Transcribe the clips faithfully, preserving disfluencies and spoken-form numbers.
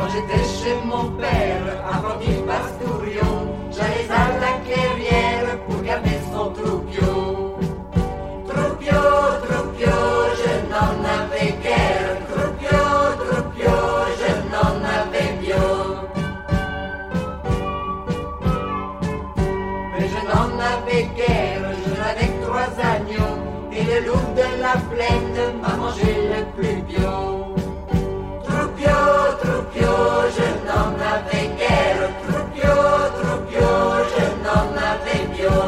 j'étais chez mon père, apprenti pastourion, j'allais à la clairière pour garder son troupio. Troupio, troupio, je n'en avais guère. Troupio, troupio, je n'en avais bio. Mais je n'en avais guère, je n'avais que trois agneaux, et le loup de la plaine m'a mangé le plus bio. Troupio, troupio, je n'en avais guère. Troupio, troupio, je n'en avais bio.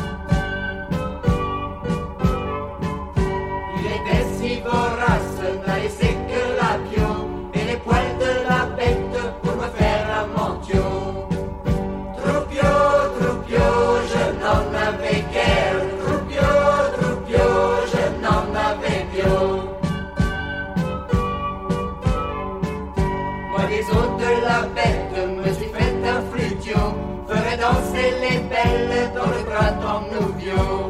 Il était si vorace, n'a laissé que la bio et les poils de la bête pour me faire un mentio. Troupio, troupio, je n'en avais guère. Troupio, troupio, je n'en avais bio. Moi des os de la bête me suis fait un flutio, ferait danser les belles dans le printemps nouveau.